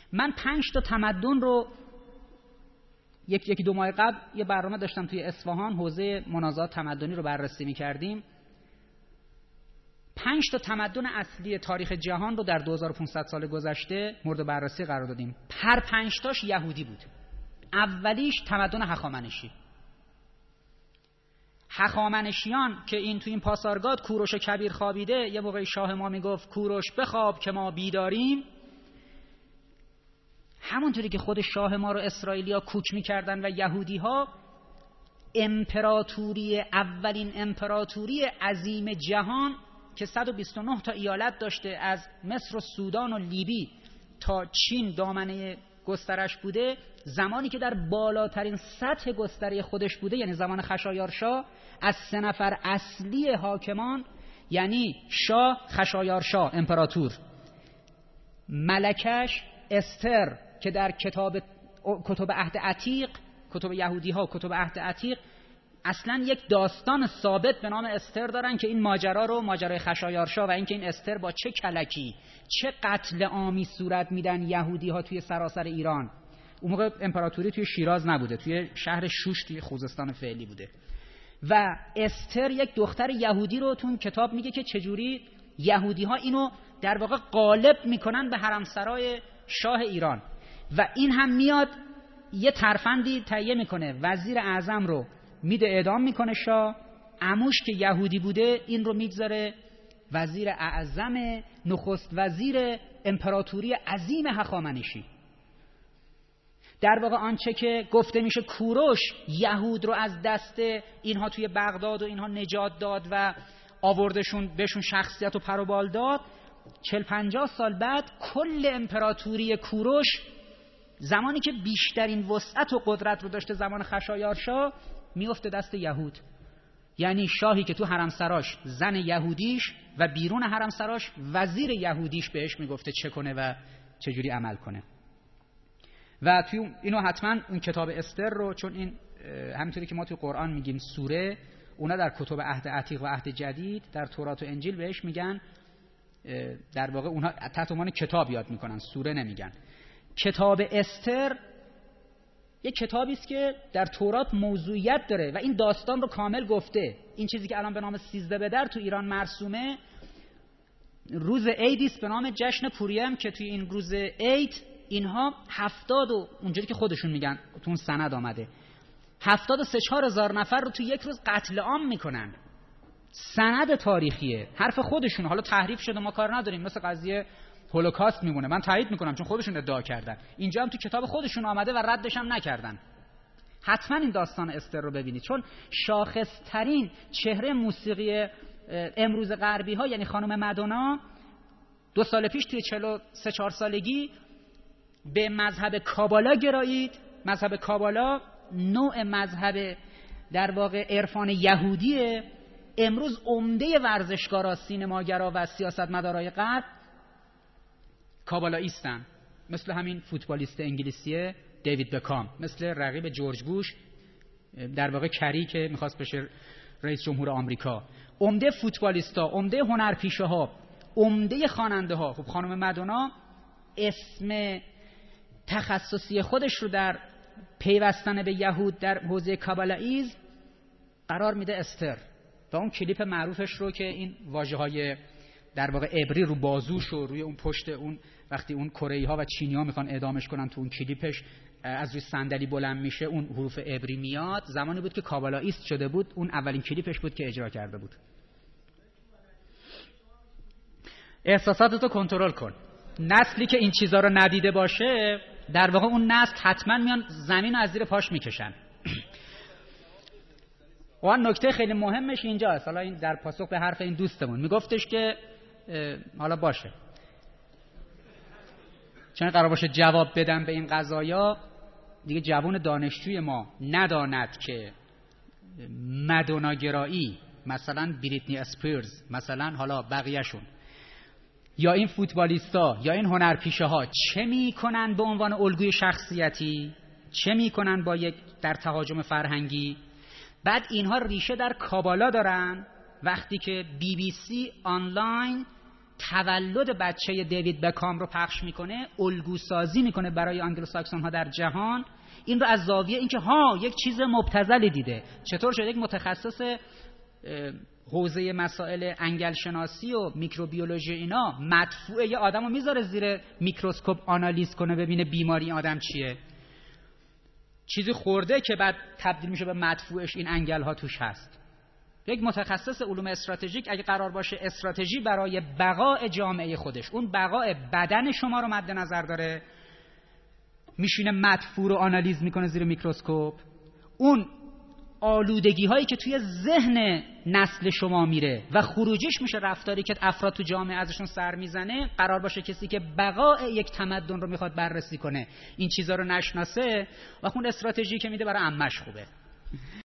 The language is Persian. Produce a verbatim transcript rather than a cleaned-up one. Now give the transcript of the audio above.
من پنج تا تمدن رو یک یکی دو ماه قبل یه برنامه داشتم توی اصفهان، حوزه منازعات تمدنی رو بررسی می‌کردیم. پنج تا تمدن اصلی تاریخ جهان رو در دو هزار و پانصد سال گذشته مورد بررسی قرار دادیم. هر پنج تاش یهودی بود. اولیش تمدن هخامنشی. هخامنشیان که این تو این پاسارگاد کوروش کبیر خوابیده، یه موقعی شاه ما میگفت کوروش بخواب که ما بیداریم، همونطوری که خود شاه ما رو اسرائیلیا کوک میکردن و یهودی ها، امپراتوری اولین امپراتوری عظیم جهان که صد و بیست و نه تا ایالت داشته، از مصر و سودان و لیبی تا چین دامنه گسترش بوده، زمانی که در بالاترین سطح گستره خودش بوده، یعنی زمان خشایارشا، از سه نفر اصلی حاکمان، یعنی شاه، خشایارشا امپراتور، ملکش استر که در کتاب کتب عهد عتیق، کتب یهودی ها کتب عهد عتیق اصلا یک داستان ثابت به نام استر دارن که این ماجرا رو، ماجرای خشایارشا و اینکه این استر با چه کلکی چه قتل عامی صورت میدن یهودی ها توی سراسر ایران. اون موقع امپراتوری توی شیراز نبوده، توی شهر شوش توی خوزستان فعلی بوده. و استر یک دختر یهودی رو تو کتاب میگه که چجوری یهودی ها اینو در واقع غالب میکنن به حرمسرای شاه ایران. و این هم میاد یه ترفندی تهیه میکنه، وزیر اعظم رو میده اعدام میکنه شاه، عموش که یهودی بوده این رو میگذاره وزیر اعظم، نخست وزیر امپراتوری عظیم هخامنشی. در واقع آنچه که گفته میشه کوروش یهود رو از دست اینها توی بغداد و اینها نجات داد و آوردشون بهشون شخصیت و پر و بال داد، چهل پنجاه سال بعد کل امپراتوری کوروش، زمانی که بیشترین وسعت و قدرت رو داشته، زمان خشایارشا، میفته دست یهود. یعنی شاهی که تو حرمسراش زن یهودیش و بیرون حرمسراش وزیر یهودیش بهش میگفته چه کنه و چجوری عمل کنه. و توی اینو حتما اون کتاب استر رو، چون این همینطوری که ما توی قرآن میگیم سوره، اونا در کتب عهد عتیق و عهد جدید در تورات و انجیل بهش میگن، در واقع اونها تحت عنوان کتاب یاد میکنن، سوره نمیگن. کتاب استر یک کتابی است که در تورات موضوعیت داره و این داستان رو کامل گفته. این چیزی که الان به نام سیزده بدر تو ایران مرسومه، روز عیدی است به نام جشن پوریم که توی این روز عید اینها هفتاد و اونجوری که خودشون میگن تو اون سند آمده هفتاد و سه چهار هزار نفر رو تو یک روز قتل عام میکنن. سند تاریخیه، حرف خودشون، حالا تحریف شده ما کار نداریم، مثل قضیه هولوکاست میمونه، من تایید میکنم چون خودشون ادعا کردن، اینجا هم تو کتاب خودشون آمده و ردش هم نکردن. حتما این داستان استر رو ببینید، چون شاخص ترین چهره موسیقی امروز غربی ها، یعنی خانم مادونا، دو سال پیش توی چهل و سه چهار سالگی به مذهب کابالا گرایید. مذهب کابالا نوع مذهب در واقع عرفان یهودیه. امروز عمده ورزشکارا، سینماگرا و سیاستمدارای غرب کابالاییستن، مثل همین فوتبالیست انگلیسیه دیوید بکام، مثل رقیب جورج بوش در واقع کری که میخواست بشه رئیس جمهور آمریکا. عمده فوتبالیستا، عمده هنرپیشه ها، عمده خواننده ها. خب خانم مادونا اسم تخصصی خودش رو در پیوستن به یهود در حوزه کابالاییز قرار میده استر. و اون کلیپ معروفش رو که این واژه‌های در واقع عبری رو بازوش و روی اون پشت اون، وقتی اون کره‌ای‌ها و چینی‌ها میخوان اعدامش کنن، تو اون کلیپش از روی صندلی بلند میشه، اون حروف عبری میاد. زمانی بود که کابالاییست شده بود، اون اولین کلیپش بود که اجرا کرده بود. احساساتتو کنترل کن. نسلی که این چیزا رو ندیده باشه، در واقع اون نسل حتما میان زمین رو از زیر پاش میکشن. و اون نکته خیلی مهمش اینجاست. حالا این در پاسخ به حرف این دوستمون میگفتش که حالا باشه، چون قرار باشه جواب بدم به این قضایا، دیگه جوان دانشجوی ما نداند که مادوناگرایی، مثلا بریتنی اسپیرز، مثلا حالا بقیهشون، یا این فوتبالیستا یا این هنرپیشه ها چه میکنن به عنوان الگوی شخصیتی، چه میکنن با یک در تهاجم فرهنگی. بعد اینها ریشه در کابالا دارن. وقتی که بی بی سی آنلاین تولد بچه دیوید بکام رو پخش میکنه، الگو سازی میکنه برای آنگلوساکسون ها در جهان. این رو از زاویه اینکه ها یک چیز مبتذلی دیده. چطور شده یک متخصص حوزه مسائل انگل شناسی و میکروبیولوژی اینا مدفوع یه آدمو میذاره زیر میکروسکوپ آنالیز کنه ببینه بیماری آدم چیه؟ چیزی خورده که بعد تبدیل میشه به مدفوعش این انگل ها توش هست. یک متخصص علوم استراتژیک اگه قرار باشه استراتژی برای بقای جامعه خودش، اون بقای بدن شما رو مد نظر داره، میشینه مدفوع رو آنالیز میکنه زیر میکروسکوپ، اون آلودگی هایی که توی ذهن نسل شما میره و خروجیش میشه رفتاری که افراد تو جامعه ازشون سر میزنه، قرار باشه کسی که بقای یک تمدن رو میخواد بررسی کنه این چیزا رو نشناسه و اون استراتژی که میده برای عمش خوبه.